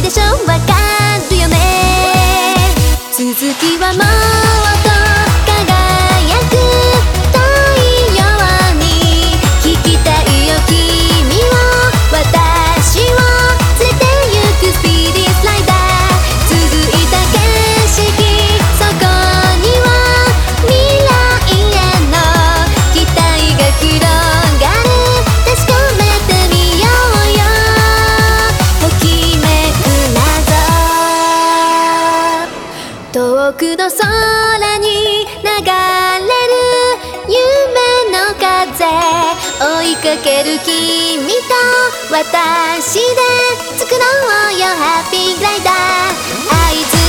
でしょわかるよね。続きはもっと輝く太陽に引きたいよ君を私を連れてゆくスピーディースライダー。続いた景色そこには未来への期待が広がる。確かめてみようよときめく謎。遠くの空に流れる夢の風追いかける君と私で作ろうよハッピーグライダー。合図